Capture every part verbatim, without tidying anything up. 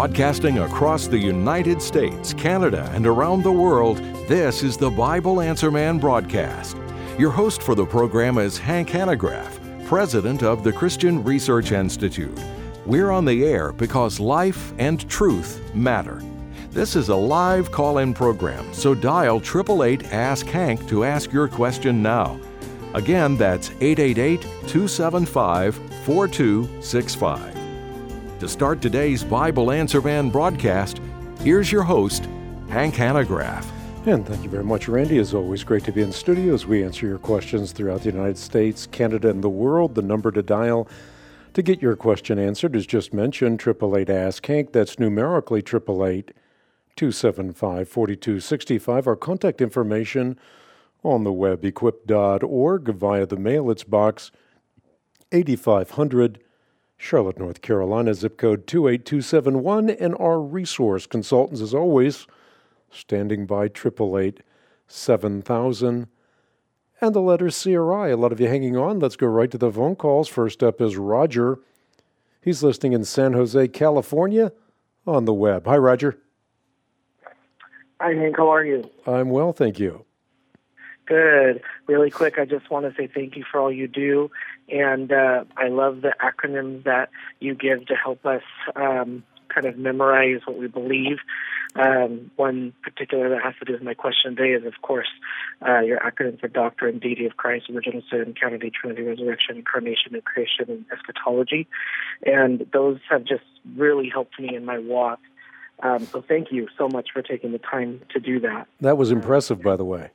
Broadcasting across the United States, Canada, and around the world, this is the Bible Answer Man broadcast. Your host for the program is Hank Hanegraaff, president of the Christian Research Institute. We're on the air because life and truth matter. This is a live call-in program, so dial eight eight eight, ask Hank to ask your question now. Again, that's eight eight eight, two seven five, four two six five. To start today's Bible Answer Man broadcast, here's your host, Hank Hanegraaff. And thank you very much, Randy. It's always great to be in the studio as we answer your questions throughout the United States, Canada, and the world. The number to dial to get your question answered is just mentioned, eight eight eight, ask Hank. That's numerically eight eight eight, two seven five, four two six five. Our contact information on the web, equip dot org. Via the mail, it's box eighty-five hundred, Charlotte, North Carolina, zip code two eight two seven one, and our resource consultants, as always, standing by, eight eight eight, seven thousand, and the letter C R I. A lot of you hanging on. Let's go right to the phone calls. First up is Roger. He's listening in San Jose, California, on the web. Hi, Roger. Hi, Hank. How are you? I'm well, thank you. Good. Really quick, I just want to say thank you for all you do. And uh, I love the acronyms that you give to help us um, kind of memorize what we believe. Um, one particular that has to do with my question today is, of course, uh, your acronym for Doctrine, Deity of Christ, Original Sin, County, Trinity, Resurrection, Incarnation, and Creation, and Eschatology. And those have just really helped me in my walk. Um, so thank you so much for taking the time to do that. That was impressive, by the way.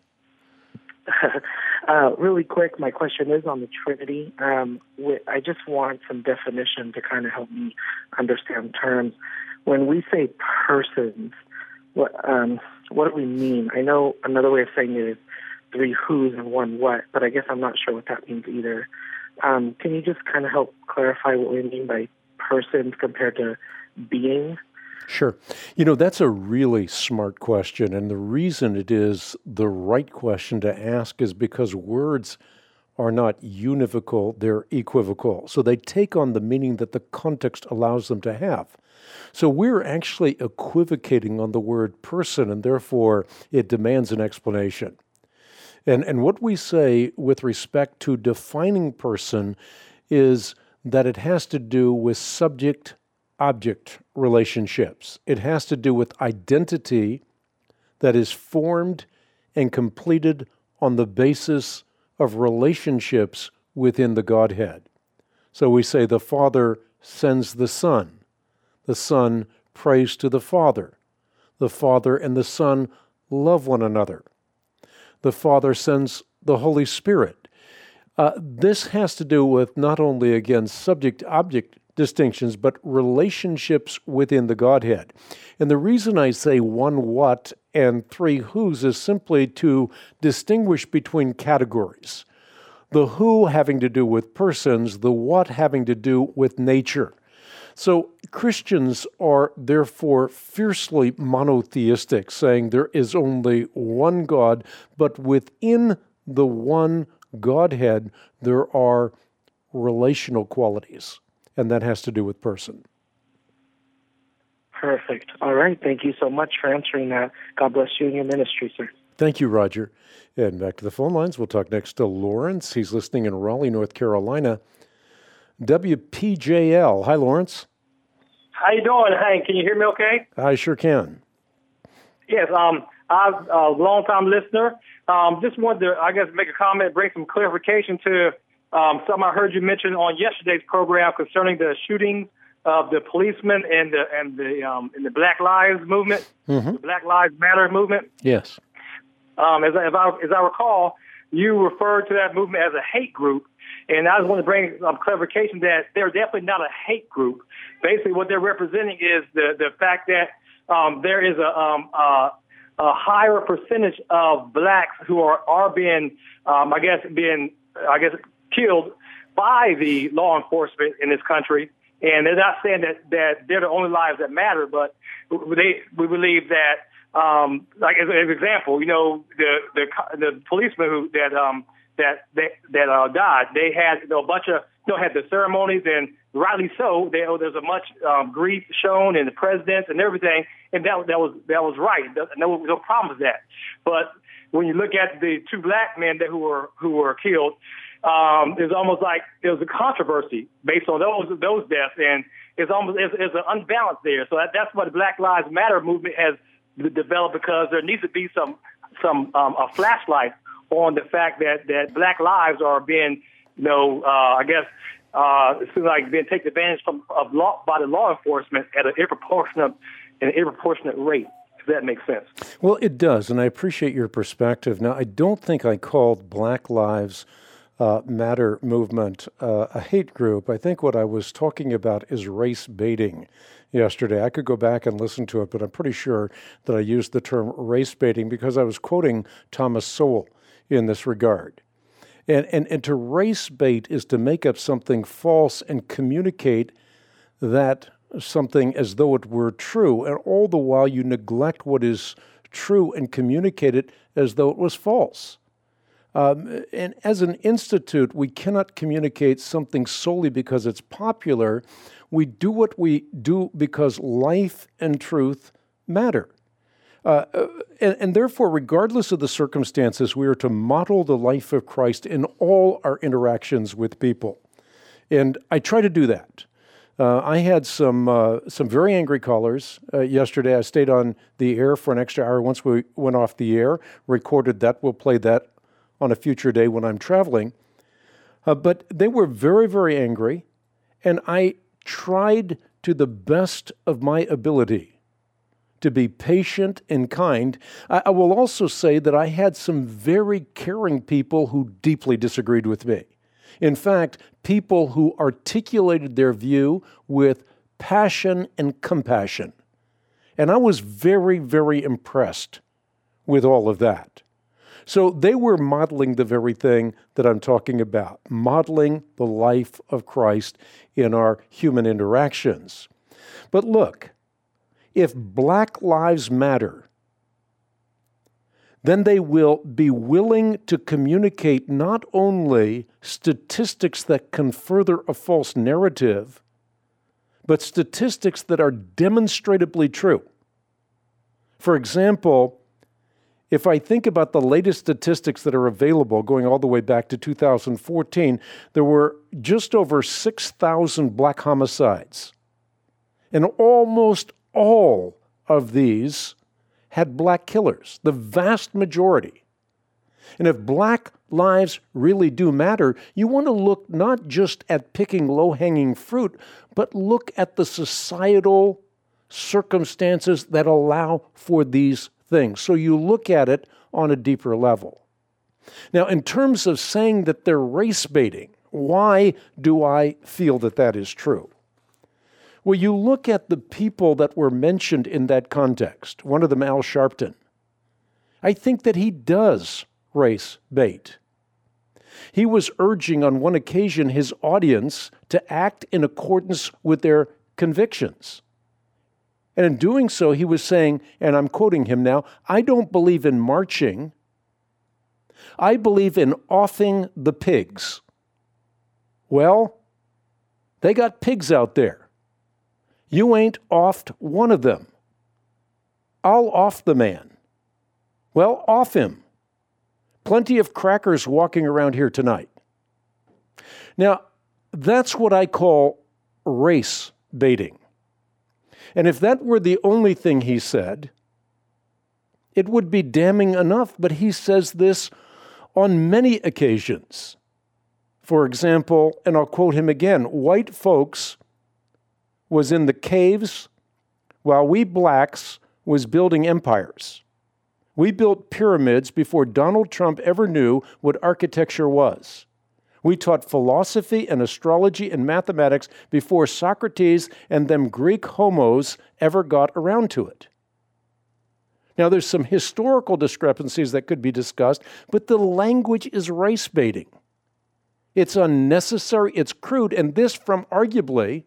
uh, really quick, my question is on the Trinity. Um, I just want some definition to kind of help me understand terms. When we say persons, what um, what do we mean? I know another way of saying it is three who's and one what, but I guess I'm not sure what that means either. Um, can you just kind of help clarify what we mean by persons compared to being? Sure. You know, that's a really smart question, and the reason it is the right question to ask is because words are not univocal, they're equivocal. So they take on the meaning that the context allows them to have. So we're actually equivocating on the word person, and therefore it demands an explanation. And, and what we say with respect to defining person is that it has to do with subject object relationships. It has to do with identity that is formed and completed on the basis of relationships within the Godhead. So we say the Father sends the Son. The Son prays to the Father. The Father and the Son love one another. The Father sends the Holy Spirit. Uh, this has to do with not only, again, subject-object distinctions, but relationships within the Godhead. And the reason I say one what and three who's is simply to distinguish between categories. The who having to do with persons, the what having to do with nature. So Christians are therefore fiercely monotheistic, saying there is only one God, but within the one Godhead there are relational qualities. And that has to do with person. Perfect. All right. Thank you so much for answering that. God bless you and your ministry, sir. Thank you, Roger. And back to the phone lines. We'll talk next to Lawrence. He's listening in Raleigh, North Carolina. W P J L. Hi, Lawrence. How you doing, Hank? Can you hear me okay? I sure can. Yes. Um, I'm a long-time listener. Um, just wanted to, I guess, make a comment, bring some clarification to Um, something I heard you mention on yesterday's program concerning the shooting of the policemen and the and the um, and the Black Lives movement, mm-hmm. the Black Lives Matter movement. Yes. Um, as, I, as I as I recall, you referred to that movement as a hate group, and I just want to bring some clarification that they're definitely not a hate group. Basically, what they're representing is the the fact that um, there is a um, uh, a higher percentage of blacks who are are being, um, I guess, being, I guess. killed by the law enforcement in this country. And they're not saying that, that they're the only lives that matter, but they we believe that, um, like as, as an example, you know, the the the policeman who that um that that, that uh, died, they had you know, a bunch of you know, had the ceremonies, and rightly so. There, there's a much um, grief shown in the presidents and everything, and that that was that was right. No, no problem with that. But when you look at the two black men that who were who were killed, um, it's almost like there was a controversy based on those those deaths, and it's almost it's, it's an unbalance there. So that, that's what the Black Lives Matter movement has developed, because there needs to be some some um, a flashlight on the fact that, that black lives are being, you know, uh, I guess, uh, it seems like being taken advantage from of law by the law enforcement at an disproportionate, an disproportionate rate. If that makes sense. Well, it does, and I appreciate your perspective. Now, I don't think I called Black Lives uh, Matter movement uh, a hate group. I think what I was talking about is race baiting. Yesterday, I could go back and listen to it, but I'm pretty sure that I used the term race baiting because I was quoting Thomas Sowell in this regard. And, and, and to race bait is to make up something false and communicate that something as though it were true, and all the while you neglect what is true and communicate it as though it was false. Um, and as an institute, we cannot communicate something solely because it's popular. We do what we do because life and truth matter. Uh, and, and therefore, regardless of the circumstances, we are to model the life of Christ in all our interactions with people. And I try to do that. Uh, I had some uh, some very angry callers uh, yesterday. I stayed on the air for an extra hour once we went off the air, recorded that. We'll play that on a future day when I'm traveling. Uh, but they were very, very angry, and I tried to the best of my ability to be patient and kind. I, I will also say that I had some very caring people who deeply disagreed with me. In fact, people who articulated their view with passion and compassion. And I was very, very impressed with all of that. So they were modeling the very thing that I'm talking about, modeling the life of Christ in our human interactions. But look, if Black Lives Matter, then they will be willing to communicate not only statistics that can further a false narrative, but statistics that are demonstrably true. For example, if I think about the latest statistics that are available, going all the way back to two thousand fourteen, there were just over six thousand black homicides. And almost all of these had black killers, the vast majority. And if black lives really do matter, you want to look not just at picking low-hanging fruit, but look at the societal circumstances that allow for these things. So you look at it on a deeper level. Now, in terms of saying that they're race baiting, why do I feel that that is true? Well, you look at the people that were mentioned in that context, one of them, Al Sharpton. I think that he does race bait. He was urging on one occasion his audience to act in accordance with their convictions. And in doing so, he was saying, and I'm quoting him now, I don't believe in marching. I believe in offing the pigs. Well, they got pigs out there. You ain't offed one of them. I'll off the man. Well, off him. Plenty of crackers walking around here tonight. Now, that's what I call race baiting. And if that were the only thing he said, it would be damning enough, but he says this on many occasions. For example, and I'll quote him again, white folks was in the caves while we blacks was building empires. We built pyramids before Donald Trump ever knew what architecture was. We taught philosophy and astrology and mathematics before Socrates and them Greek homos ever got around to it. Now, there's some historical discrepancies that could be discussed, but the language is race baiting. It's unnecessary, it's crude, and this from arguably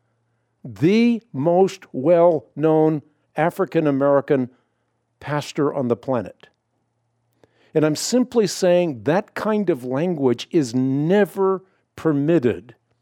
the most well-known African-American pastor on the planet. And I'm simply saying that kind of language is never permitted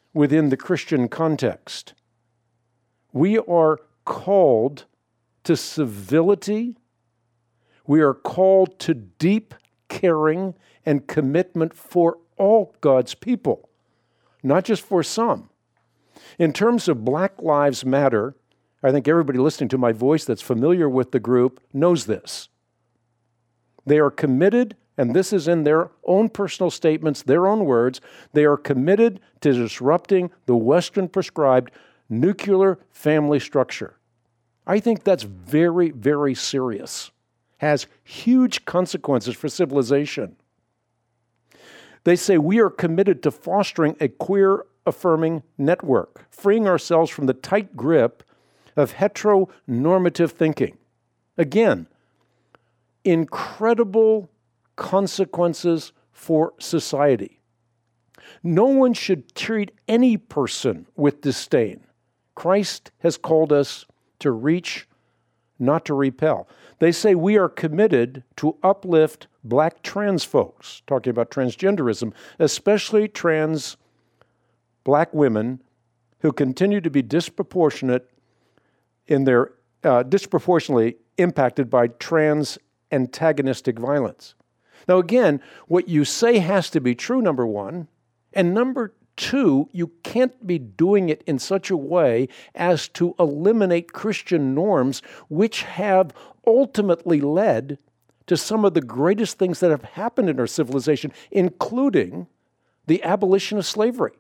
within the Christian context. We are called to civility. We are called to deep caring and commitment for all God's people, not just for some. In terms of Black Lives Matter, I think everybody listening to my voice that's familiar with the group knows this. They are committed, and this is in their own personal statements, their own words, they are committed to disrupting the Western prescribed nuclear family structure. I think that's very, very serious. Has huge consequences for civilization. They say we are committed to fostering a queer-affirming network, freeing ourselves from the tight grip of heteronormative thinking. Again, incredible consequences for society. No one should treat any person with disdain. Christ has called us to reach, not to repel. They say we are committed to uplift Black trans folks, talking about transgenderism, especially trans Black women who continue to be disproportionate in their uh, disproportionately impacted by trans antagonistic violence. Now again, what you say has to be true, number one, and number two, you can't be doing it in such a way as to eliminate Christian norms which have ultimately led to some of the greatest things that have happened in our civilization, including the abolition of slavery.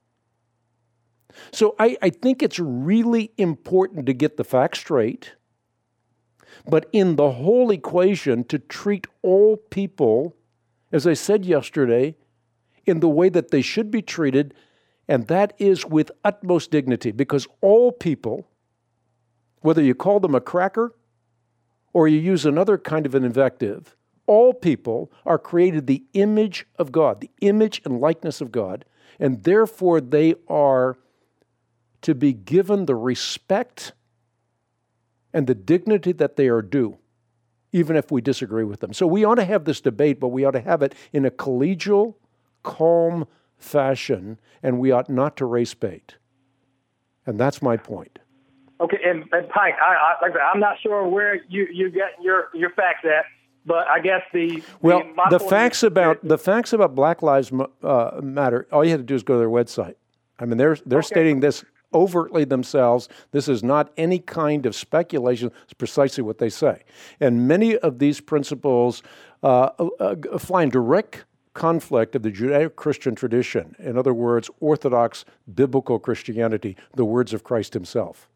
So I, I think it's really important to get the facts straight, but in the whole equation, to treat all people, as I said yesterday, in the way that they should be treated, and that is with utmost dignity, because all people, whether you call them a cracker or you use another kind of an invective, all people are created the image of God, the image and likeness of God, and therefore they are to be given the respect and the dignity that they are due, even if we disagree with them. So we ought to have this debate, but we ought to have it in a collegial, calm fashion, and we ought not to race bait. And that's my point. Okay, and, and Pike, I, I, like I said, I'm not sure where you you get your your facts at, but I guess the well the, the facts about the facts about Black Lives uh, Matter. All you have to do is go to their website. I mean, they're they're okay. stating this overtly themselves. This is not any kind of speculation. It's precisely what they say, and many of these principles uh, uh, fly in direct conflict of the Judeo-Christian tradition. In other words, Orthodox biblical Christianity, the words of Christ himself.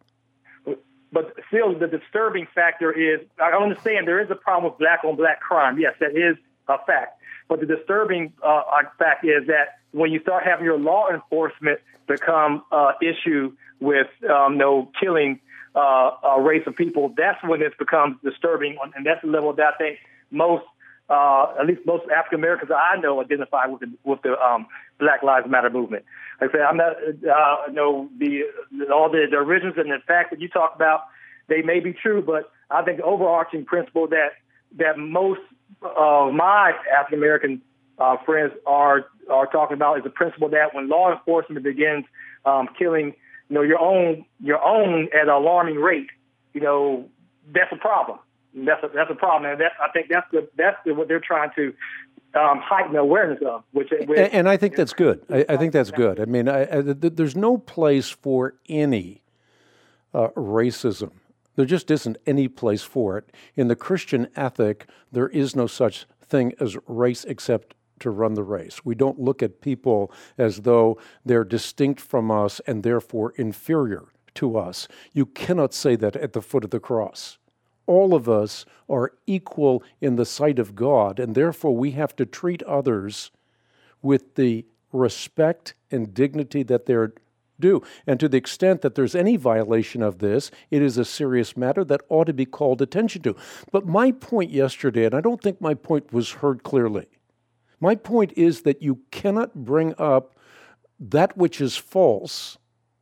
But still, the disturbing factor is, I understand there is a problem with black-on-black crime. Yes, that is a fact. But the disturbing uh, fact is that when you start having your law enforcement become uh, issue with um, no killing uh, a race of people, that's when it becomes disturbing. And that's the level that I think most, uh, at least most African Americans I know identify with the, with the um, Black Lives Matter movement. Like I said, I'm not, uh, know the, all the, the origins and the facts that you talk about, they may be true, but I think the overarching principle that, that most of my African American uh, friends are, are talking about is the principle that when law enforcement begins um, killing, you know, your own, your own at an alarming rate, you know, that's a problem. That's a, that's a problem. And that, I think that's the, that's the, what they're trying to Um, heighten awareness of. Which, which and, and I think that's good. I, I think that's good. I mean, I, I, there's no place for any uh, racism. There just isn't any place for it. In the Christian ethic, there is no such thing as race except to run the race. We don't look at people as though they're distinct from us and therefore inferior to us. You cannot say that at the foot of the cross. All of us are equal in the sight of God, and therefore we have to treat others with the respect and dignity that they're due. And to the extent that there's any violation of this, it is a serious matter that ought to be called attention to. But my point yesterday, and I don't think my point was heard clearly, my point is that you cannot bring up that which is false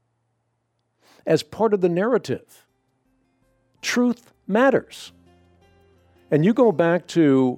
as part of the narrative. Truth matters. And you go back to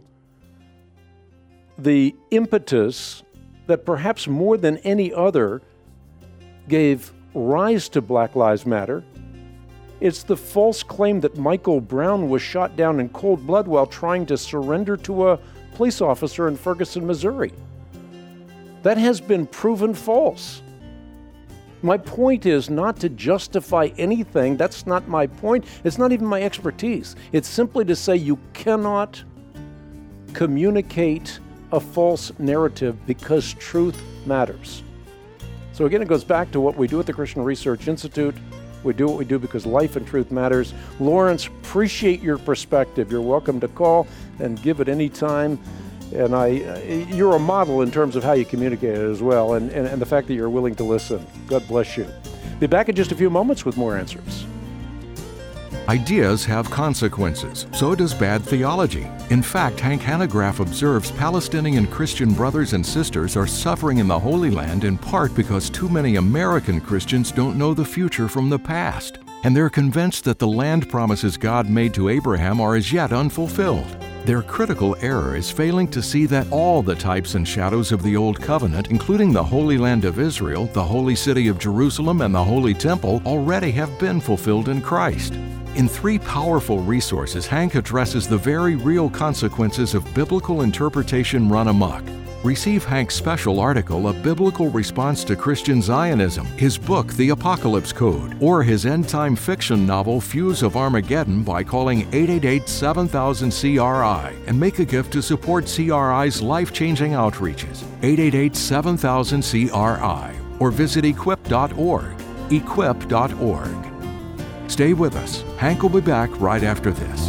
the impetus that perhaps more than any other gave rise to Black Lives Matter. It's the false claim that Michael Brown was shot down in cold blood while trying to surrender to a police officer in Ferguson, Missouri. That has been proven false. My point is not to justify anything. That's not my point. It's not even my expertise. It's simply to say you cannot communicate a false narrative because truth matters. So again, it goes back to what we do at the Christian Research Institute. We do what we do because life and truth matters. Lawrence, appreciate your perspective. You're welcome to call and give it any time. And I, you're a model in terms of how you communicate it as well, and, and, and the fact that you're willing to listen. God bless you. Be back in just a few moments with more answers. Ideas have consequences. So does bad theology. In fact, Hank Hanegraaff observes Palestinian Christian brothers and sisters are suffering in the Holy Land in part because too many American Christians don't know the future from the past, and they're convinced that the land promises God made to Abraham are as yet unfulfilled. Their critical error is failing to see that all the types and shadows of the Old Covenant, including the Holy Land of Israel, the Holy City of Jerusalem, and the Holy Temple, already have been fulfilled in Christ. In three powerful resources, Hank addresses the very real consequences of biblical interpretation run amok. Receive Hank's special article, A Biblical Response to Christian Zionism, his book, The Apocalypse Code, or his end-time fiction novel, Fuse of Armageddon, by calling eight eight eight, seven thousand, C R I and make a gift to support C R I's life-changing outreaches. eight eight eight, seven thousand, C R I or visit equip dot org. equip dot org. Stay with us. Hank will be back right after this.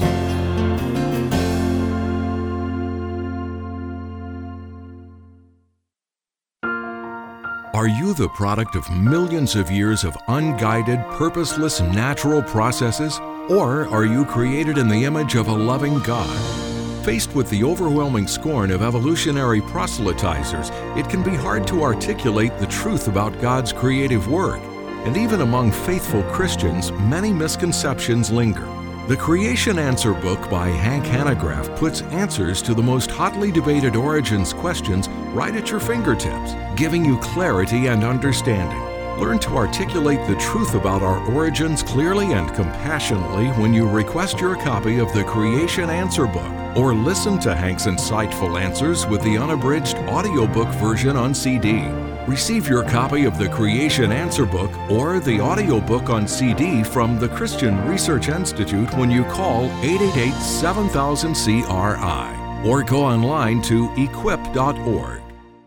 Are you the product of millions of years of unguided, purposeless, natural processes? Or are you created in the image of a loving God? Faced with the overwhelming scorn of evolutionary proselytizers, it can be hard to articulate the truth about God's creative work. And even among faithful Christians, many misconceptions linger. The Creation Answer book by Hank Hanegraaff puts answers to the most hotly debated origins questions right at your fingertips, giving you clarity and understanding. Learn to articulate the truth about our origins clearly and compassionately when you request your copy of the Creation Answer book, or listen to Hank's insightful answers with the unabridged audiobook version on C D. Receive your copy of the Creation Answer book or the audiobook on C D from the Christian Research Institute when you call eight eight eight, seven thousand, C R I or go online to equip dot org.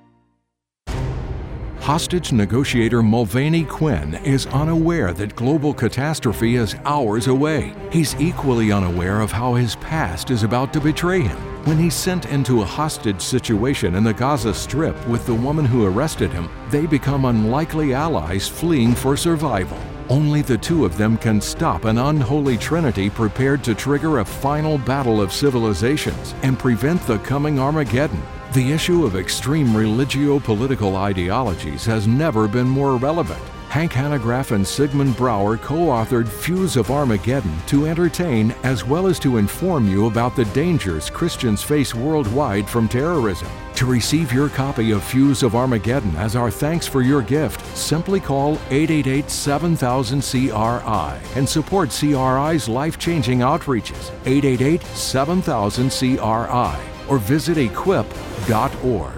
Hostage negotiator Mulvaney Quinn is unaware that global catastrophe is hours away. He's equally unaware of how his past is about to betray him. When he's sent into a hostage situation in the Gaza Strip with the woman who arrested him, they become unlikely allies fleeing for survival. Only the two of them can stop an unholy trinity prepared to trigger a final battle of civilizations and prevent the coming Armageddon. The issue of extreme religio-political ideologies has never been more relevant. Hank Hanegraaff and Sigmund Brouwer co-authored Fuse of Armageddon to entertain as well as to inform you about the dangers Christians face worldwide from terrorism. To receive your copy of Fuse of Armageddon as our thanks for your gift, simply call eight eight eight, seven thousand, C R I and support C R I's life-changing outreaches, eight eight eight, seven thousand, C R I, or visit equip dot org.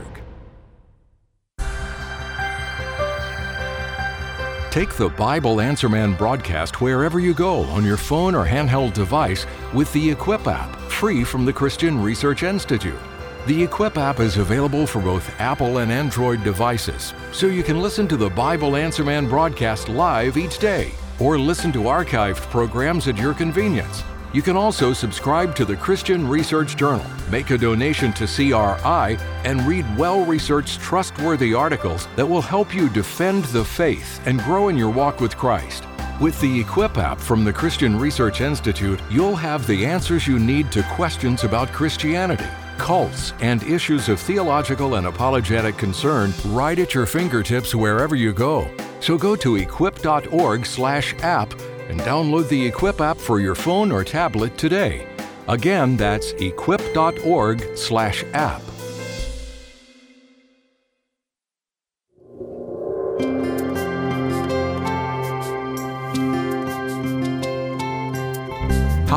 Take the Bible Answer Man broadcast wherever you go on your phone or handheld device with the Equip app, free from the Christian Research Institute. The Equip app is available for both Apple and Android devices, so you can listen to the Bible Answer Man broadcast live each day, or listen to archived programs at your convenience. You can also subscribe to the Christian Research Journal, make a donation to C R I, and read well-researched, trustworthy articles that will help you defend the faith and grow in your walk with Christ. With the Equip app from the Christian Research Institute, you'll have the answers you need to questions about Christianity, cults, and issues of theological and apologetic concern right at your fingertips wherever you go. So go to equip dot org slash app and download the Equip app for your phone or tablet today. Again, that's equip dot org slash app.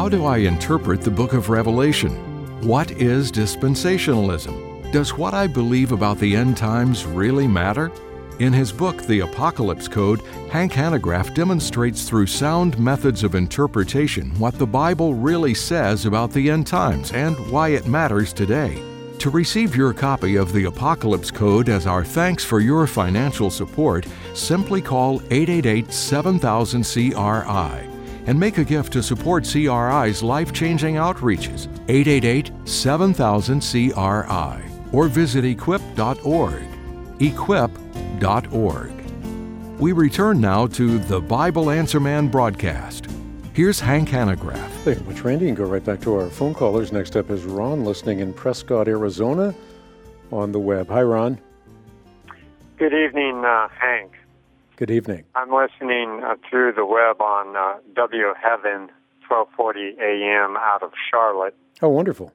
How do I interpret the book of Revelation? What is dispensationalism? Does what I believe about the end times really matter? In his book, The Apocalypse Code, Hank Hanegraaff demonstrates through sound methods of interpretation what the Bible really says about the end times and why it matters today. To receive your copy of The Apocalypse Code as our thanks for your financial support, simply call eight eight eight, seven thousand, C R I and make a gift to support C R I's life-changing outreaches, eight eight eight, seven thousand, C R I, or visit equip dot org, equip dot org. We return now to the Bible Answer Man broadcast. Here's Hank Hanegraaff. Thank you much, Randy, and go right back to our phone callers. Next up is Ron, listening in Prescott, Arizona, on the web. Hi, Ron. Good evening, uh, Hank. Good evening. I'm listening uh, through the web on uh, W Heaven, twelve forty A M out of Charlotte. Oh, wonderful.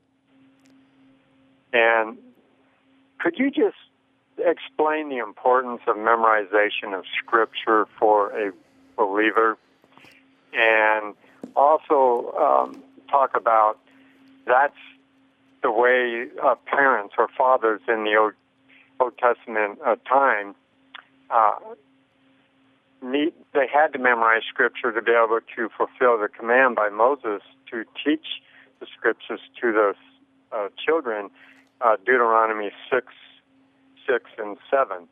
And could you just explain the importance of memorization of Scripture for a believer? And also um, talk about that's the way uh, parents or fathers in the Old, Old Testament uh, time, uh, need, they had to memorize Scripture to be able to fulfill the command by Moses to teach the Scriptures to those uh, children, uh, Deuteronomy six, six, and seven.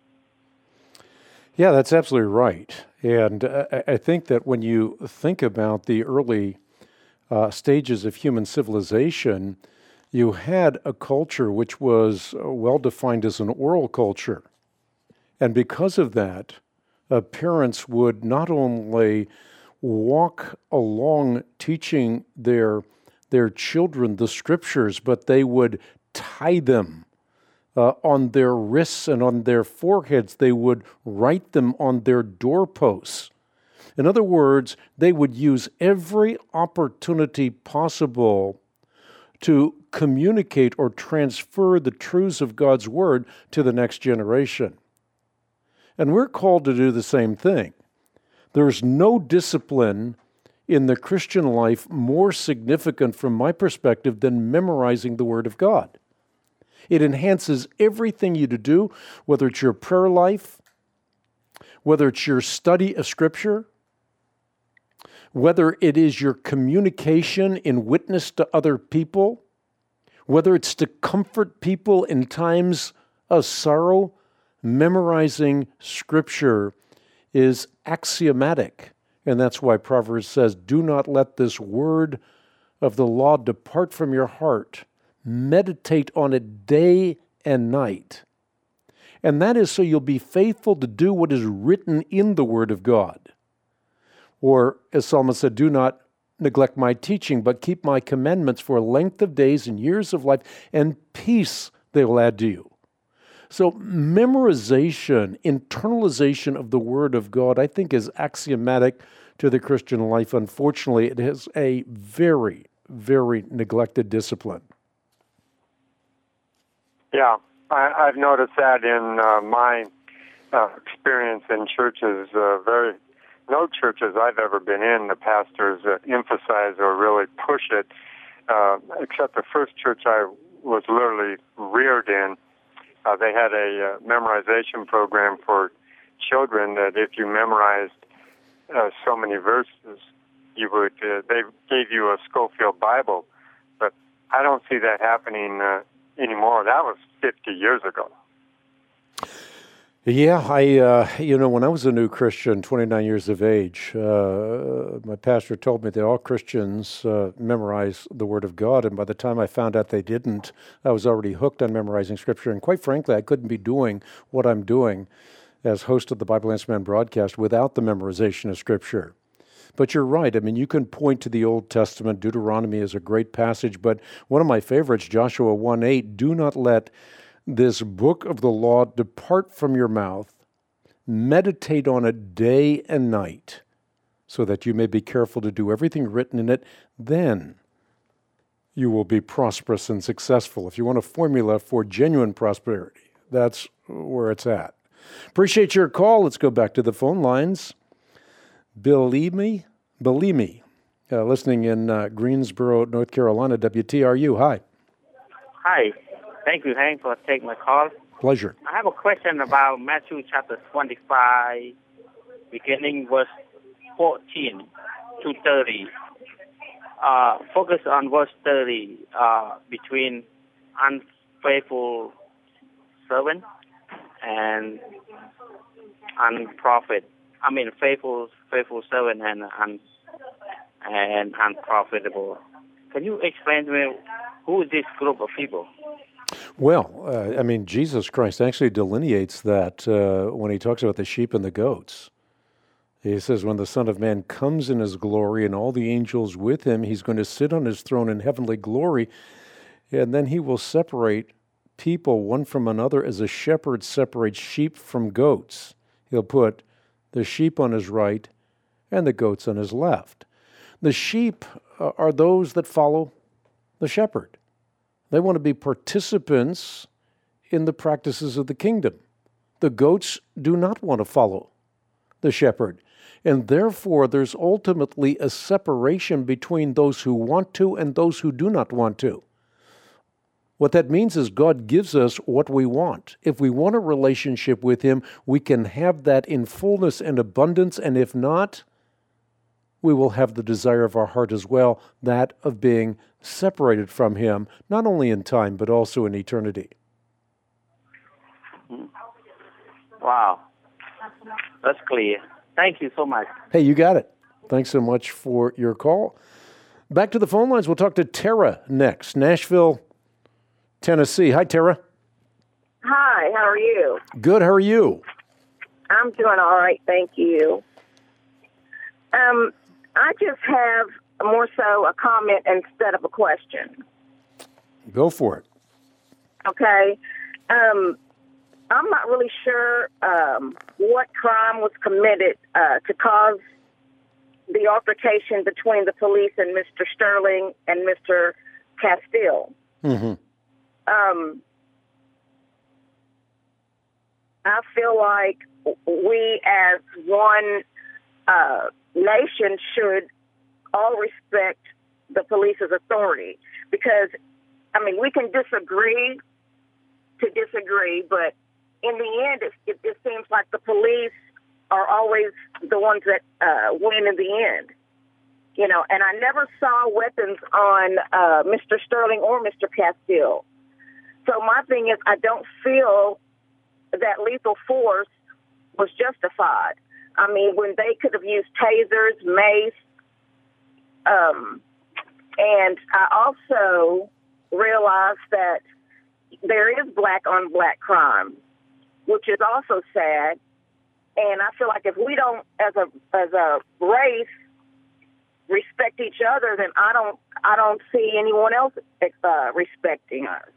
Yeah, that's absolutely right. And uh, I think that when you think about the early uh, stages of human civilization, you had a culture which was well defined as an oral culture. And because of that, uh, parents would not only walk along teaching their, their children the Scriptures, but they would tie them Uh, on their wrists and on their foreheads. They would write them on their doorposts. In other words, they would use every opportunity possible to communicate or transfer the truths of God's Word to the next generation. And we're called to do the same thing. There's no discipline in the Christian life more significant from my perspective than memorizing the Word of God. It enhances everything you do, whether it's your prayer life, whether it's your study of Scripture, whether it is your communication in witness to other people, whether it's to comfort people in times of sorrow. Memorizing Scripture is axiomatic, and that's why Proverbs says, "Do not let this word of the law depart from your heart. Meditate on it day and night." And that is so you'll be faithful to do what is written in the Word of God. Or, as Solomon said, "Do not neglect my teaching, but keep my commandments for length of days and years of life, and peace they will add to you." So memorization, internalization of the Word of God, I think is axiomatic to the Christian life. Unfortunately, it is a very, very neglected discipline. Yeah, I, I've noticed that in uh, my uh, experience in churches. Uh, very no churches I've ever been in, the pastors uh, emphasize or really push it. Uh, except the first church I was literally reared in, uh, they had a uh, memorization program for children that if you memorized uh, so many verses, you would. Uh, they gave you a Schofield Bible, but I don't see that happening Uh, anymore. That was fifty years ago. Yeah, I, uh, you know, when I was a new Christian, twenty-nine years of age, uh, my pastor told me that all Christians uh, memorize the Word of God, and by the time I found out they didn't, I was already hooked on memorizing Scripture, and quite frankly, I couldn't be doing what I'm doing as host of the Bible Answer Man broadcast without the memorization of Scripture. But you're right. I mean, you can point to the Old Testament. Deuteronomy is a great passage, but one of my favorites, Joshua one eight, "Do not let this book of the law depart from your mouth. Meditate on it day and night, so that you may be careful to do everything written in it. Then you will be prosperous and successful." If you want a formula for genuine prosperity, that's where it's at. Appreciate your call. Let's go back to the phone lines. Believe me, believe me, uh, listening in uh, Greensboro, North Carolina, W T R U. Hi. Hi. Thank you, Hank, for taking my call. Pleasure. I have a question about Matthew chapter twenty-five, beginning verse fourteen to thirty. Uh, focus on verse thirty, uh, between unfaithful servant and unprofit. I mean, faithful, faithful servant and un, and unprofitable. Can you explain to me who is this group of people? Well, uh, I mean, Jesus Christ actually delineates that uh, when he talks about the sheep and the goats. He says, when the Son of Man comes in his glory and all the angels with him, he's going to sit on his throne in heavenly glory, and then he will separate people one from another as a shepherd separates sheep from goats. He'll put the sheep on his right and the goats on his left. The sheep uh, are those that follow the shepherd. They want to be participants in the practices of the kingdom. The goats do not want to follow the shepherd. And therefore, there's ultimately a separation between those who want to and those who do not want to. What that means is God gives us what we want. If we want a relationship with him, we can have that in fullness and abundance, and if not, we will have the desire of our heart as well, that of being separated from him, not only in time, but also in eternity. Wow. That's clear. Thank you so much. Hey, you got it. Thanks so much for your call. Back to the phone lines. We'll talk to Tara next, Nashville, Tennessee. Hi, Tara. Hi, how are you? Good. How are you? I'm doing all right, thank you. Um, I just have more so a comment instead of a question. Go for it. Okay. Um, I'm not really sure um, what crime was committed uh, to cause the altercation between the police and Mister Sterling and Mister Castile. Mm-hmm. Um, I feel like we as one uh, nation should all respect the police's authority, because, I mean, we can disagree to disagree, but in the end, it, it, it seems like the police are always the ones that uh, win in the end. You know, and I never saw weapons on uh, Mister Sterling or Mister Castile. So my thing is, I don't feel that lethal force was justified. I mean, when they could have used tasers, mace, um, and I also realized that there is black-on-black crime, which is also sad. And I feel like if we don't, as a as a race, respect each other, then I don't I don't see anyone else uh, respecting us.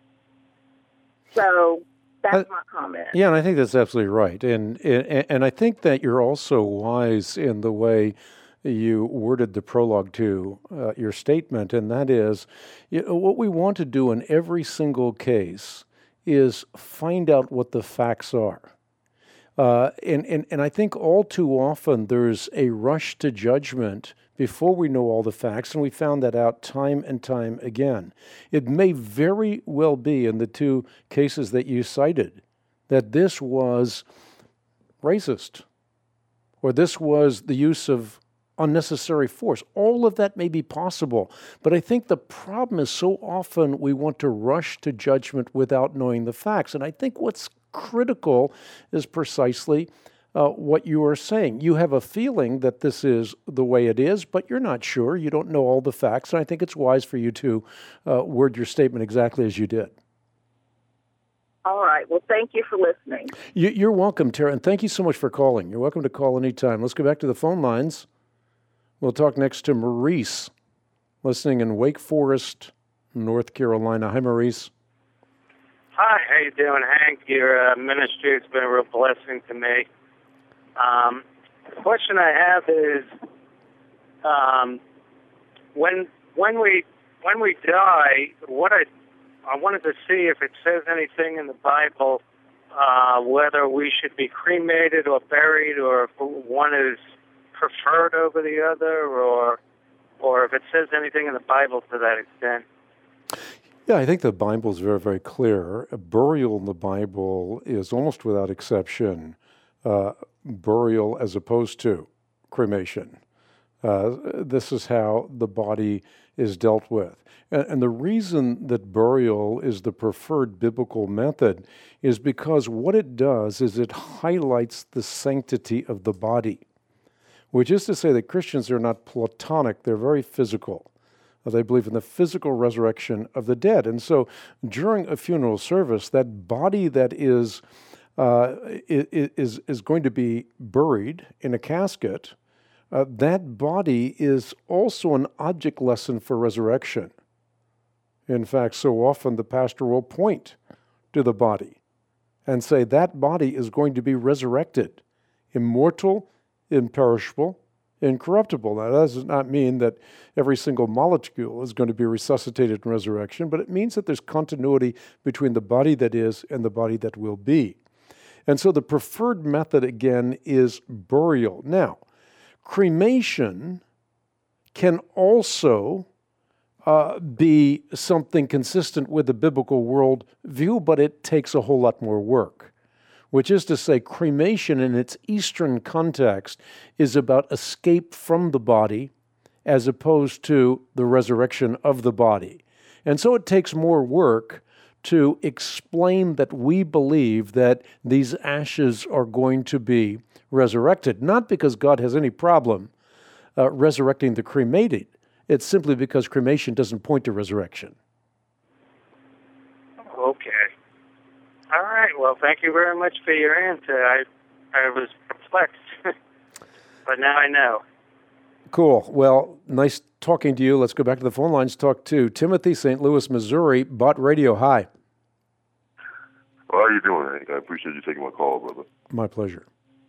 So that's uh, my comment. Yeah, and I think that's absolutely right. And, and and I think that you're also wise in the way you worded the prologue to uh, your statement, and that is, you know, what we want to do in every single case is find out what the facts are. Uh, and, and, and I think all too often there's a rush to judgment before we know all the facts, and we found that out time and time again. It may very well be in the two cases that you cited that this was racist, or this was the use of unnecessary force. All of that may be possible, but I think the problem is so often we want to rush to judgment without knowing the facts. And I think what's critical is precisely uh, what you are saying. You have a feeling that this is the way it is, but you're not sure. You don't know all the facts, and I think it's wise for you to uh, word your statement exactly as you did. All right. Well, thank you for listening. You, you're welcome, Tara, and thank you so much for calling. You're welcome to call anytime. Let's go back to the phone lines. We'll talk next to Maurice, listening in Wake Forest, North Carolina. Hi, Maurice. Hi, how you doing, Hank? Your uh, ministry has been a real blessing to me. Um, the question I have is, um, when when we when we die, what I I wanted to see if it says anything in the Bible uh, whether we should be cremated or buried, or if one is preferred over the other, or or if it says anything in the Bible to that extent. Yeah, I think the Bible is very, very clear. A burial in the Bible is almost without exception uh, burial as opposed to cremation. Uh, this is how the body is dealt with. And, and the reason that burial is the preferred biblical method is because what it does is it highlights the sanctity of the body, which is to say that Christians are not Platonic, they're very physical. They believe in the physical resurrection of the dead. And so during a funeral service, that body that is, uh, is, is going to be buried in a casket, uh, that body is also an object lesson for resurrection. In fact, so often the pastor will point to the body and say that body is going to be resurrected, immortal, imperishable, incorruptible. Now, that does not mean that every single molecule is going to be resuscitated in resurrection, but it means that there's continuity between the body that is and the body that will be. And so the preferred method, again, is burial. Now, cremation can also uh, be something consistent with the biblical worldview, but it takes a whole lot more work. Which is to say, cremation in its Eastern context is about escape from the body as opposed to the resurrection of the body. And so it takes more work to explain that we believe that these ashes are going to be resurrected, not because God has any problem uh, resurrecting the cremated. It's simply because cremation doesn't point to resurrection. Okay. All right. Well, thank you very much for your answer. I I was perplexed, but now I know. Cool. Well, nice talking to you. Let's go back to the phone lines. Talk to Timothy, Saint Louis, Missouri. Bott Radio. Hi. Well, how are you doing, Hank? I appreciate you taking my call, brother. My pleasure.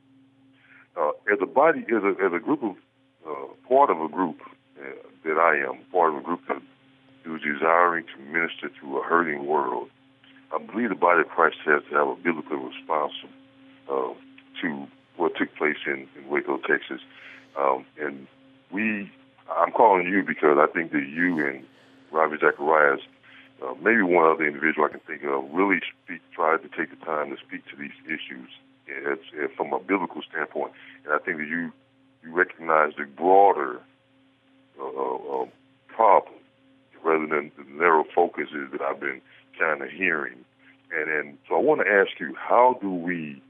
Uh, as a body, as a as a group of uh, part of a group uh, that I am, part of a group that is desiring to minister to a hurting world. I believe the body of Christ has to have a biblical response uh, to what took place in, in Waco, Texas. Um, and we, I'm calling you because I think that you and Ravi Zacharias, uh, maybe one other individual I can think of, really speak, tried to take the time to speak to these issues as, as from a biblical standpoint. And I think that you, you recognize the broader uh, uh, problem rather than the narrow focuses that I've been kind of hearing. And, and so I want to ask you, how do we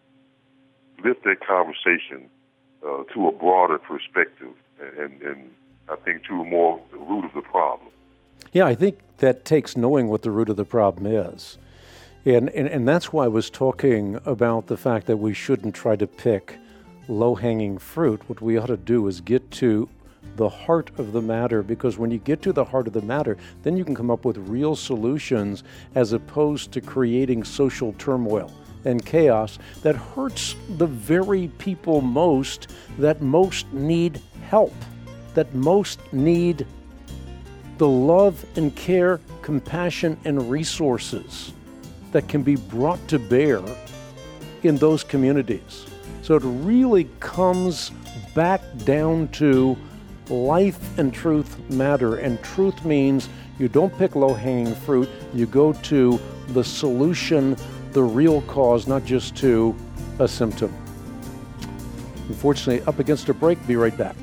lift that conversation uh, to a broader perspective and, and I think to a more the root of the problem? Yeah, I think that takes knowing what the root of the problem is. And, and, and that's why I was talking about the fact that we shouldn't try to pick low-hanging fruit. What we ought to do is get to the heart of the matter, because when you get to the heart of the matter, then you can come up with real solutions as opposed to creating social turmoil and chaos that hurts the very people most that most need help, that most need the love and care, compassion, and resources that can be brought to bear in those communities. So it really comes back down to life and truth matter, and truth means you don't pick low-hanging fruit, you go to the solution, the real cause, not just to a symptom. Unfortunately, up against a break, be right back.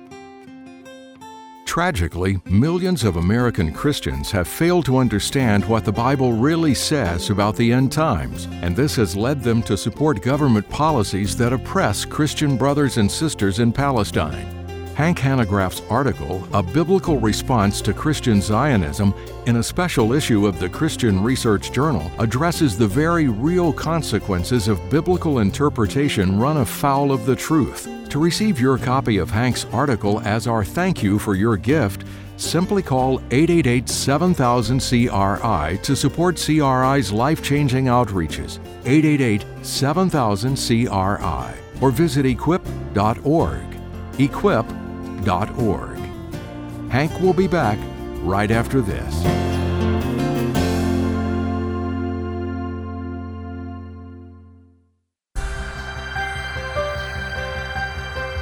Tragically, millions of American Christians have failed to understand what the Bible really says about the end times, and this has led them to support government policies that oppress Christian brothers and sisters in Palestine. Hank Hanegraaff's article, A Biblical Response to Christian Zionism, in a special issue of the Christian Research Journal, addresses the very real consequences of biblical interpretation run afoul of the truth. To receive your copy of Hank's article as our thank you for your gift, simply call eight eight eight, seven thousand, C R I to support C R I's life-changing outreaches, eight eight eight, seven thousand, C R I, or visit equip dot org. equip dot org. Hank will be back right after this.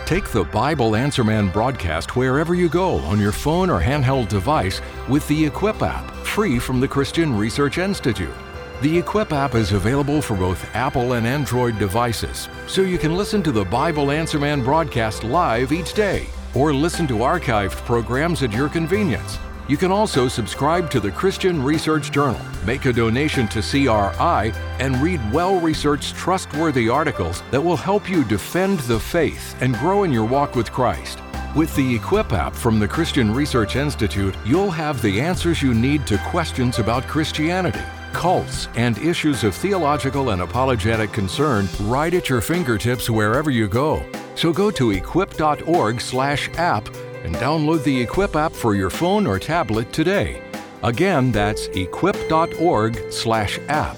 Take the Bible Answer Man broadcast wherever you go on your phone or handheld device with the Equip app, free from the Christian Research Institute. The Equip app is available for both Apple and Android devices, so you can listen to the Bible Answer Man broadcast live each day, or listen to archived programs at your convenience. You can also subscribe to the Christian Research Journal, make a donation to C R I, and read well-researched, trustworthy articles that will help you defend the faith and grow in your walk with Christ. With the Equip app from the Christian Research Institute, you'll have the answers you need to questions about Christianity, cults, and issues of theological and apologetic concern right at your fingertips wherever you go. So go to equip.org slash app and download the Equip app for your phone or tablet today. Again, that's equip.org slash app.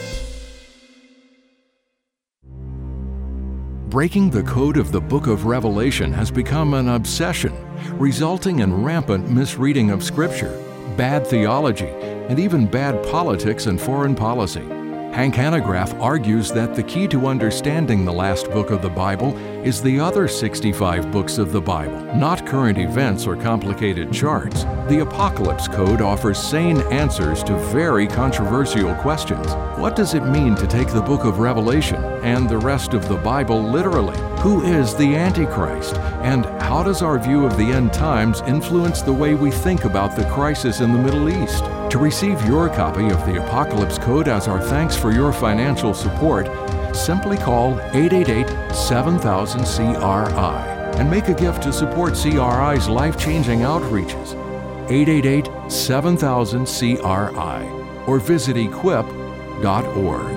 Breaking the code of the Book of Revelation has become an obsession, resulting in rampant misreading of Scripture, bad theology, and even bad politics and foreign policy. Hank Hanegraaff argues that the key to understanding the last book of the Bible is the other sixty-five books of the Bible, not current events or complicated charts. The Apocalypse Code offers sane answers to very controversial questions. What does it mean to take the book of Revelation and the rest of the Bible literally? Who is the Antichrist? And how does our view of the end times influence the way we think about the crisis in the Middle East? To receive your copy of the Apocalypse Code as our thanks for your financial support, simply call eight eight eight, seven thousand, C R I and make a gift to support C R I's life-changing outreaches. eight eight eight, seven thousand, C R I or visit equip dot org.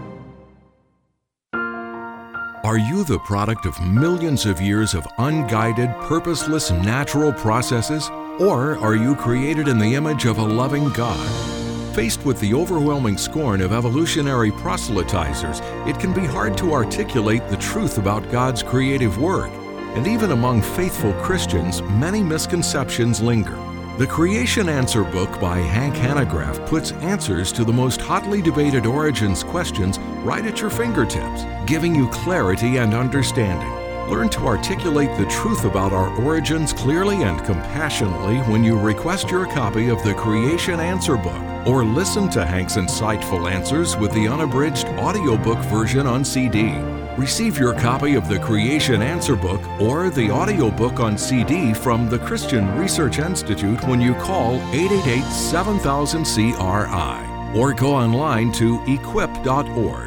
Are you the product of millions of years of unguided, purposeless, natural processes? Or are you created in the image of a loving God? Faced with the overwhelming scorn of evolutionary proselytizers, it can be hard to articulate the truth about God's creative work. And even among faithful Christians, many misconceptions linger. The Creation Answer book by Hank Hanegraaff puts answers to the most hotly debated origins questions right at your fingertips, giving you clarity and understanding. Learn to articulate the truth about our origins clearly and compassionately when you request your copy of the Creation Answer book, or listen to Hank's insightful answers with the unabridged audiobook version on C D. Receive your copy of the Creation Answer book or the audiobook on C D from the Christian Research Institute when you call eight eight eight, seven thousand, C R I or go online to equip dot org.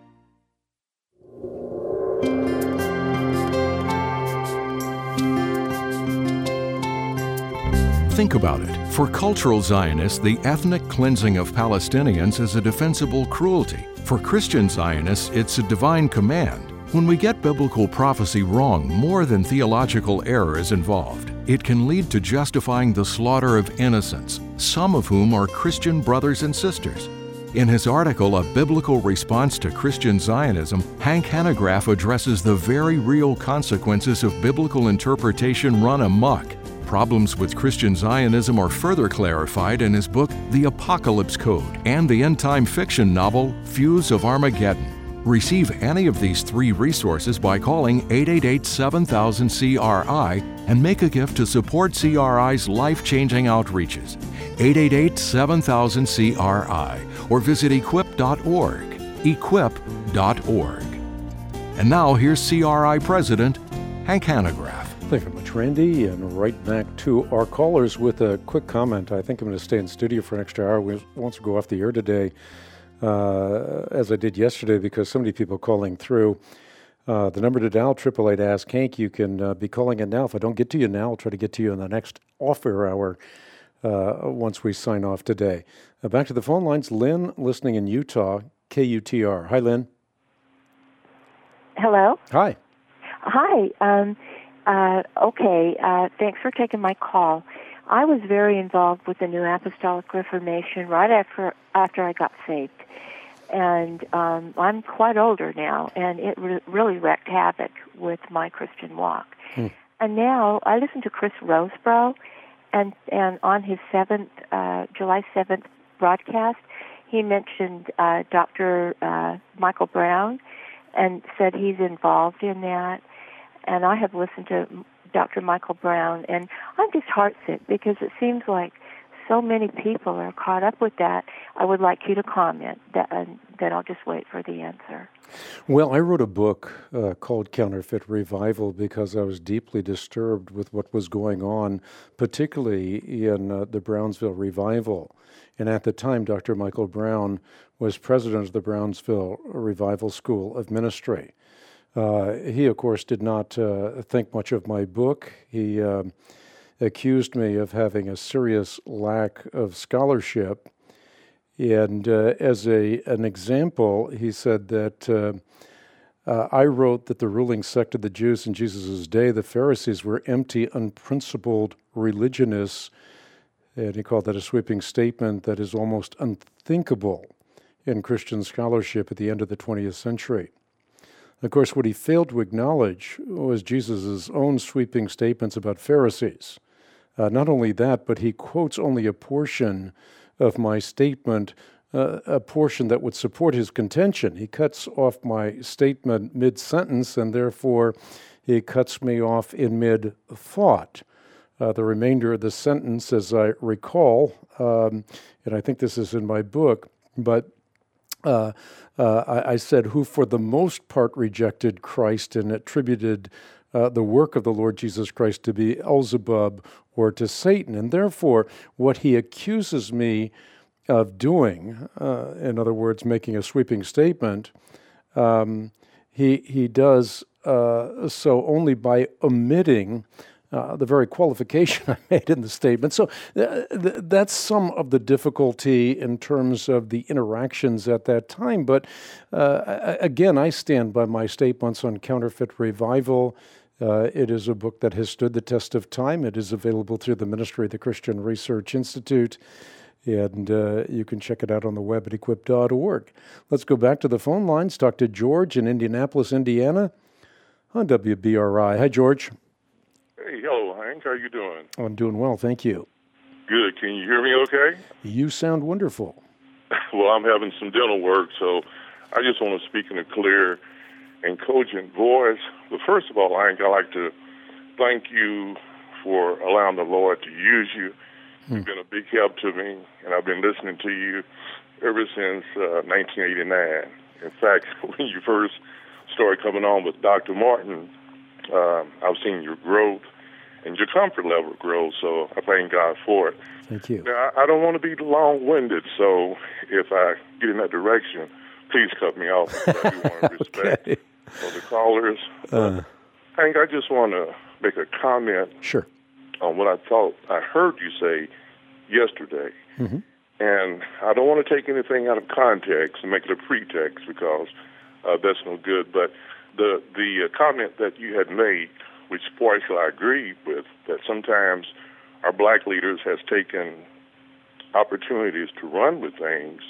Think about it. For cultural Zionists, the ethnic cleansing of Palestinians is a defensible cruelty. For Christian Zionists, it's a divine command. When we get biblical prophecy wrong, more than theological error is involved. It can lead to justifying the slaughter of innocents, some of whom are Christian brothers and sisters. In his article, A Biblical Response to Christian Zionism, Hank Hanegraaff addresses the very real consequences of biblical interpretation run amok. Problems with Christian Zionism are further clarified in his book, The Apocalypse Code, and the end-time fiction novel, Fuse of Armageddon. Receive any of these three resources by calling eight eight eight, seven thousand, C R I and make a gift to support C R I's life-changing outreaches. eight eight eight, seven thousand, C R I or visit equip dot org. equip dot org. And now here's C R I President Hank Hanegraaff. Thank you much, Randy. And right back to our callers with a quick comment. I think I'm going to stay in studio for an extra hour. We won't go off the air today, uh, as I did yesterday, because so many people calling through. Uh, the number to dial, eight eight eight, ask Hank. You can uh, be calling it now. If I don't get to you now, I'll try to get to you in the next off-air hour uh, once we sign off today. Uh, back to the phone lines. Lynn, listening in Utah, K U T R. Hi, Lynn. Hello. Hi. Hi. Um, Uh, okay, uh, thanks for taking my call. I was very involved with the New Apostolic Reformation right after after I got saved. And um, I'm quite older now, and it re- really wreaked havoc with my Christian walk. Hmm. And now I listen to Chris Rosebrough, and, and on his seventh, uh, July seventh broadcast, he mentioned uh, Doctor Uh, Michael Brown and said he's involved in that. and I have listened to Doctor Michael Brown, and I'm just heartsick because it seems like so many people are caught up with that. I would like you to comment, that, and then I'll just wait for the answer. Well, I wrote a book uh, called Counterfeit Revival because I was deeply disturbed with what was going on, particularly in uh, the Brownsville Revival. And at the time, Doctor Michael Brown was president of the Brownsville Revival School of Ministry. Uh, he, of course, did not uh, think much of my book. He uh, accused me of having a serious lack of scholarship. And uh, as a an example, he said that uh, uh, I wrote that the ruling sect of the Jews in Jesus' day, the Pharisees, were empty, unprincipled religionists. And he called that a sweeping statement that is almost unthinkable in Christian scholarship at the end of the twentieth century. Of course, what he failed to acknowledge was Jesus' own sweeping statements about Pharisees. Uh, not only that, but he quotes only a portion of my statement, uh, a portion that would support his contention. He cuts off my statement mid-sentence, and therefore he cuts me off in mid-thought. Uh, the remainder of the sentence, as I recall, um, and I think this is in my book, but uh, uh, I, I said, who for the most part rejected Christ and attributed uh, the work of the Lord Jesus Christ to be Beelzebub or to Satan. And therefore, what he accuses me of doing, uh, in other words, making a sweeping statement, um, he, he does uh, so only by omitting Uh, the very qualification I made in the statement. So uh, th- that's some of the difficulty in terms of the interactions at that time. But uh, again, I stand by my statements on Counterfeit Revival. Uh, it is a book that has stood the test of time. It is available through the ministry of the Christian Research Institute, and uh, you can check it out on the web at equip dot org. Let's go back to the phone lines, talk to George in Indianapolis, Indiana, on W B R I. Hi, George. Hey, hello, Hank. How you doing? I'm doing well, thank you. Good. Can you hear me okay? You sound wonderful. Well, I'm having some dental work, so I just want to speak in a clear and cogent voice. But first of all, Hank, I'd like to thank you for allowing the Lord to use you. Hmm. You've been a big help to me, and I've been listening to you ever since uh, nineteen eighty-nine. In fact, when you first started coming on with Doctor Martin, uh, I've seen your growth and your comfort level grow, so I thank God for it. Thank you. Now, I don't want to be long-winded, so if I get in that direction, please cut me off. I do want to respect okay. for the callers. Uh, Hank, I just want to make a comment sure. on what I thought I heard you say yesterday. Mm-hmm. And I don't want to take anything out of context and make it a pretext because uh, that's no good. But the the uh, comment that you had made, which partially I agree with, that sometimes our black leaders has taken opportunities to run with things,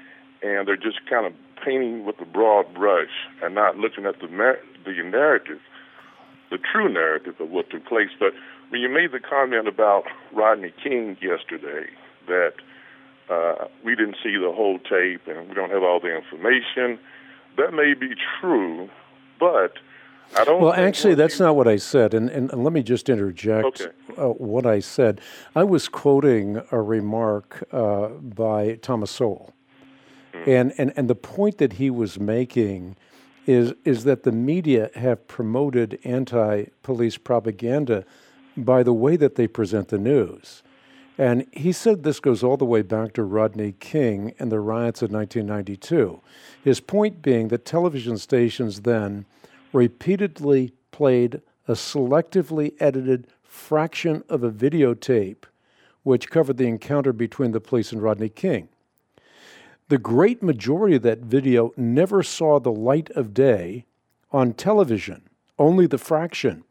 and they're just kind of painting with a broad brush and not looking at the mar- the narrative, the true narrative of what took place. But when you made the comment about Rodney King yesterday, that uh, we didn't see the whole tape and we don't have all the information, that may be true, but I don't well, actually, that's you... not what I said, and, and, and let me just interject okay. uh, what I said. I was quoting a remark uh, by Thomas Sowell, mm-hmm. and, and, and the point that he was making is, is that the media have promoted anti-police propaganda by the way that they present the news. And he said this goes all the way back to Rodney King and the riots of nineteen ninety-two. His point being that television stations then repeatedly played a selectively edited fraction of a videotape which covered the encounter between the police and Rodney King. The great majority of that video never saw the light of day on television, only the fraction.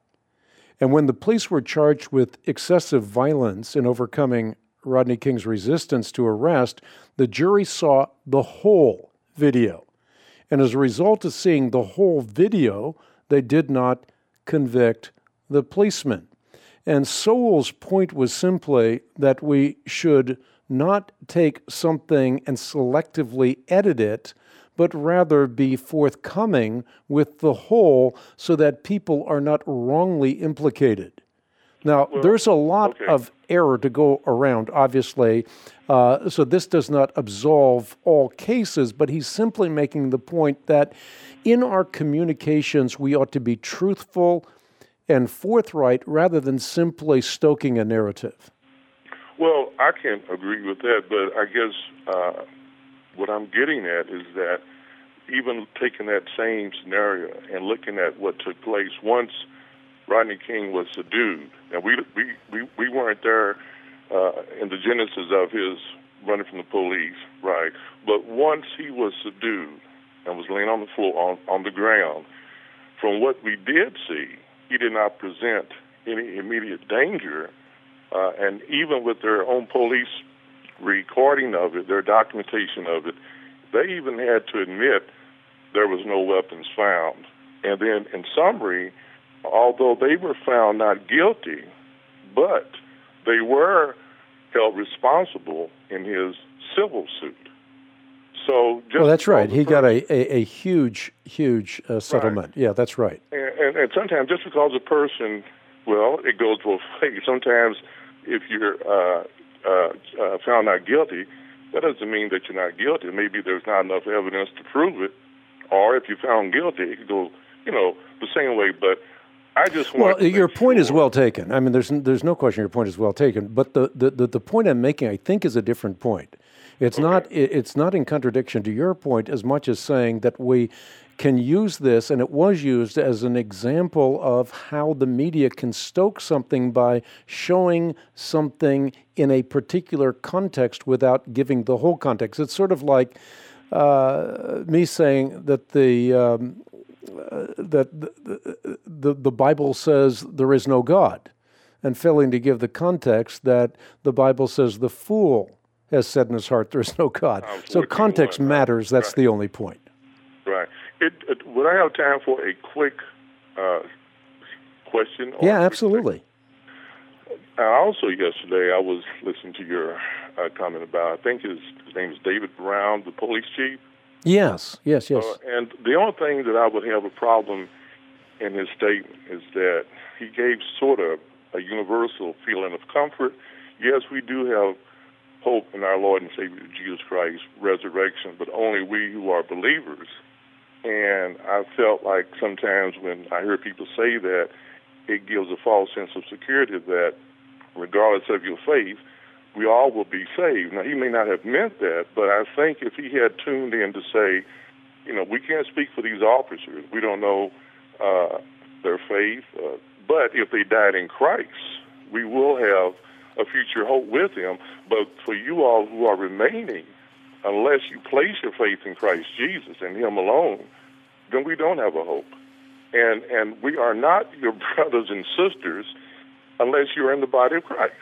And when the police were charged with excessive violence in overcoming Rodney King's resistance to arrest, the jury saw the whole video. And as a result of seeing the whole video, they did not convict the policeman. And Sowell's point was simply that we should not take something and selectively edit it, but rather be forthcoming with the whole so that people are not wrongly implicated. Now, well, there's a lot okay. of error to go around, obviously, uh, so this does not absolve all cases, but he's simply making the point that in our communications, we ought to be truthful and forthright rather than simply stoking a narrative. Well, I can agree with that, but I guess uh, what I'm getting at is that even taking that same scenario and looking at what took place once Rodney King was subdued, and we we, we, we weren't there uh, in the genesis of his running from the police, right? But once he was subdued and was laying on the floor, on, on the ground, from what we did see, he did not present any immediate danger. Uh, and even with their own police recording of it, their documentation of it, they even had to admit there was no weapons found. And then in summary, although they were found not guilty, but they were held responsible in his civil suit. So just well, that's right. He got a, a, a huge, huge uh, settlement. Right. Yeah, that's right. And, and, and sometimes just because a person, well, it goes both ways. Sometimes if you're uh, uh, uh, found not guilty, that doesn't mean that you're not guilty. Maybe there's not enough evidence to prove it. Or if you're found guilty, it could go, you know, the same way. But I just want well, your point sure. is well taken. I mean, there's there's no question your point is well taken. But the, the, the, the point I'm making, I think, is a different point. It's okay. not it's not in contradiction to your point as much as saying that we can use this, and it was used as an example of how the media can stoke something by showing something in a particular context without giving the whole context. It's sort of like uh, me saying that the um, uh, that the, the the Bible says there is no God, and failing to give the context that the Bible says the fool has said in his heart there is no God. So context matters. That's right. The only point. Right. It, it, would I have time for a quick uh, question? Yeah, absolutely. Uh, also, yesterday I was listening to your uh, comment about, I think his, his name is David Brown, the police chief. Yes, yes, yes. Uh, and the only thing that I would have a problem in his statement is that he gave sort of a universal feeling of comfort. Yes, we do have hope in our Lord and Savior Jesus Christ, resurrection, but only we who are believers. And I felt like sometimes when I hear people say that, it gives a false sense of security that regardless of your faith, we all will be saved. Now, he may not have meant that, but I think if he had tuned in to say, you know, we can't speak for these officers. We don't know uh, their faith. Uh, but if they died in Christ, we will have a future hope with him. But for you all who are remaining, unless you place your faith in Christ Jesus and him alone, then we don't have a hope. And and we are not your brothers and sisters unless you're in the body of Christ.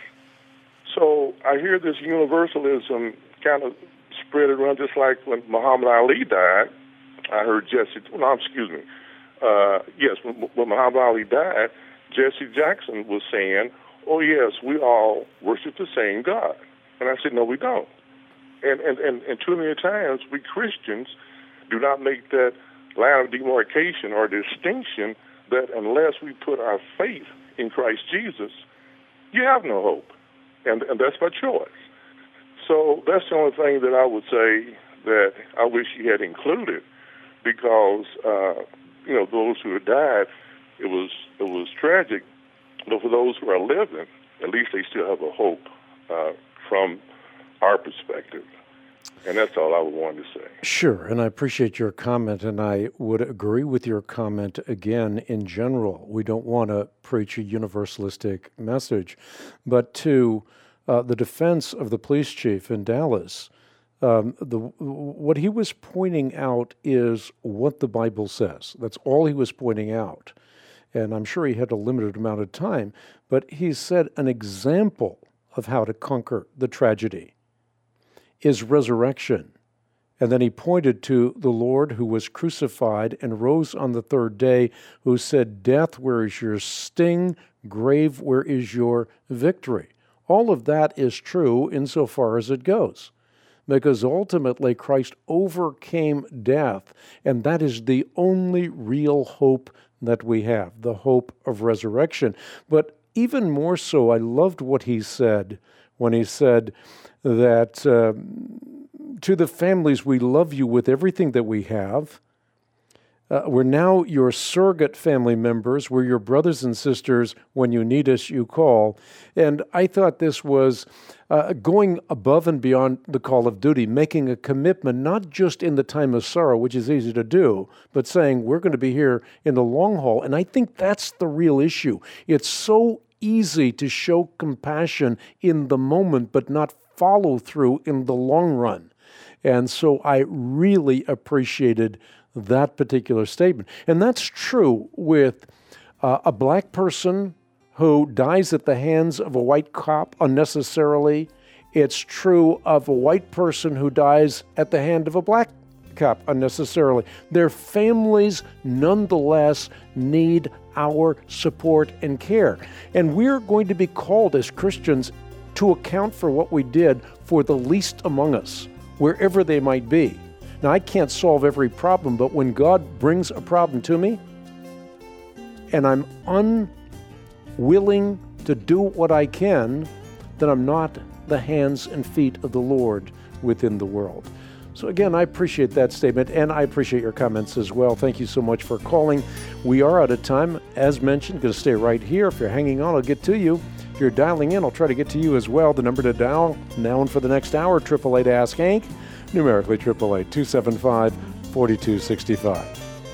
So I hear this universalism kind of spread around, just like when Muhammad Ali died. I heard Jesse, no, excuse me. Uh, yes, when, when Muhammad Ali died, Jesse Jackson was saying, oh, yes, we all worship the same God. And I said, no, we don't. And, and, and, and too many times, we Christians do not make that line of demarcation or distinction that unless we put our faith in Christ Jesus, you have no hope. And, and that's by choice. So that's the only thing that I would say that I wish he had included, because, uh, you know, those who had died, it was it was tragic. But for those who are living, at least they still have a hope uh, from our perspective. And that's all I would want to say. Sure, and I appreciate your comment, and I would agree with your comment again in general. We don't want to preach a universalistic message, but to uh, the defense of the police chief in Dallas, um, the what he was pointing out is what the Bible says. That's all he was pointing out. And I'm sure he had a limited amount of time, but he said an example of how to conquer the tragedy is resurrection. And then he pointed to the Lord who was crucified and rose on the third day, who said, "Death, where is your sting? Grave, where is your victory?" All of that is true insofar as it goes. because ultimately Christ overcame death, and that is the only real hope that we have, the hope of resurrection. But even more so, I loved what he said when he said that uh, to the families, we love you with everything that we have. Uh, we're now your surrogate family members. We're your brothers and sisters. When you need us, you call. And I thought this was uh, going above and beyond the call of duty, making a commitment, not just in the time of sorrow, which is easy to do, but saying we're going to be here in the long haul. And I think that's the real issue. It's so easy to show compassion in the moment, but not follow through in the long run. And so I really appreciated that particular statement. And that's true with uh, a black person who dies at the hands of a white cop unnecessarily. It's true of a white person who dies at the hand of a black cop unnecessarily. Their families nonetheless need our support and care. And we're going to be called as Christians to account for what we did for the least among us, wherever they might be. Now, I can't solve every problem, but when God brings a problem to me, and I'm unwilling to do what I can, then I'm not the hands and feet of the Lord within the world. So again, I appreciate that statement, and I appreciate your comments as well. Thank you so much for calling. We are out of time. As mentioned, going to stay right here. If you're hanging on, I'll get to you. If you're dialing in, I'll try to get to you as well. The number to dial now and for the next hour, eight eight eight Ask Hank. Numerically, eight eight eight, two seven five, four two six five.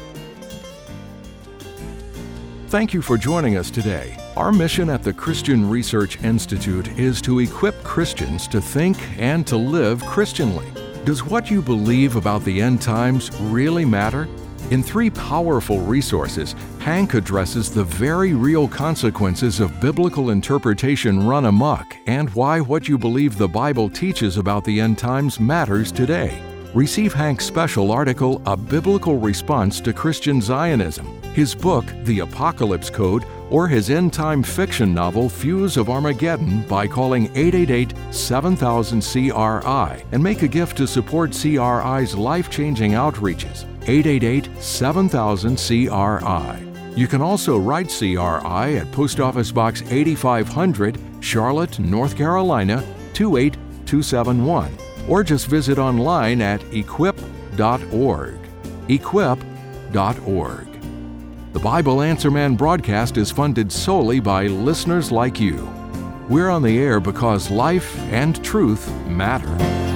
Thank you for joining us today. Our mission at the Christian Research Institute is to equip Christians to think and to live Christianly. Does what you believe about the end times really matter? In three powerful resources, Hank addresses the very real consequences of biblical interpretation run amok and why what you believe the Bible teaches about the end times matters today. Receive Hank's special article, A Biblical Response to Christian Zionism, his book, The Apocalypse Code, or his end-time fiction novel, Fuse of Armageddon, by calling eight eight eight, seven thousand, C R I and make a gift to support C R I's life-changing outreaches. eight eight eight, seven thousand, C R I. You can also write C R I at Post Office Box eighty-five hundred, Charlotte, North Carolina, two eight two seven one, or just visit online at equip dot org. equip dot org. The Bible Answer Man broadcast is funded solely by listeners like you. We're on the air because life and truth matter.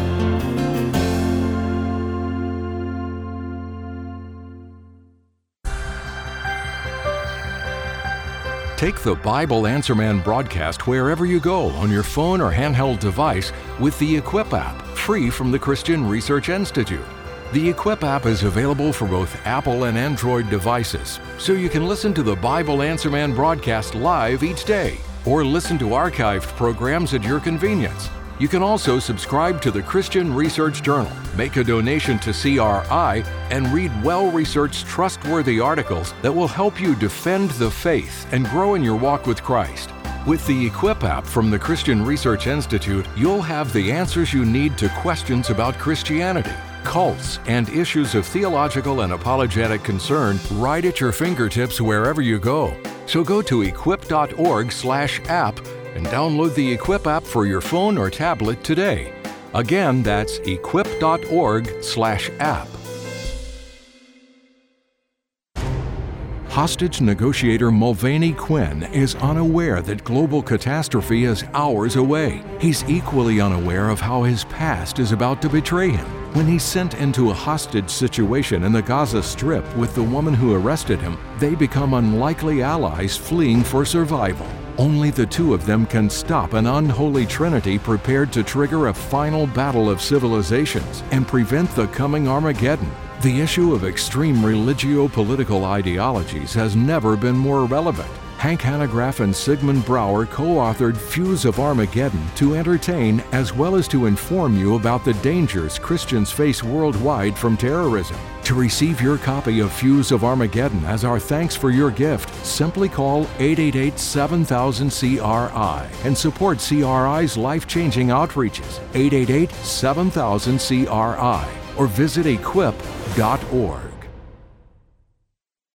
Take the Bible Answer Man broadcast wherever you go on your phone or handheld device with the Equip app, free from the Christian Research Institute. The Equip app is available for both Apple and Android devices, so you can listen to the Bible Answer Man broadcast live each day, or listen to archived programs at your convenience. You can also subscribe to the Christian Research Journal, make a donation to C R I, and read well-researched, trustworthy articles that will help you defend the faith and grow in your walk with Christ. With the Equip app from the Christian Research Institute, you'll have the answers you need to questions about Christianity, cults, and issues of theological and apologetic concern right at your fingertips wherever you go. So go to equip dot org slash app and download the Equip app for your phone or tablet today. Again, that's equip dot org slash app. Hostage negotiator Mulvaney Quinn is unaware that global catastrophe is hours away. He's equally unaware of how his past is about to betray him. When he's sent into a hostage situation in the Gaza Strip with the woman who arrested him, they become unlikely allies fleeing for survival. Only the two of them can stop an unholy trinity prepared to trigger a final battle of civilizations and prevent the coming Armageddon. The issue of extreme religio-political ideologies has never been more relevant. Hank Hanegraaff and Sigmund Brower co-authored Fuse of Armageddon to entertain as well as to inform you about the dangers Christians face worldwide from terrorism. To receive your copy of Fuse of Armageddon as our thanks for your gift, simply call eight eight eight, seven thousand, C R I and support C R I's life-changing outreaches, eight eight eight, seven thousand, C R I, or visit equip dot org.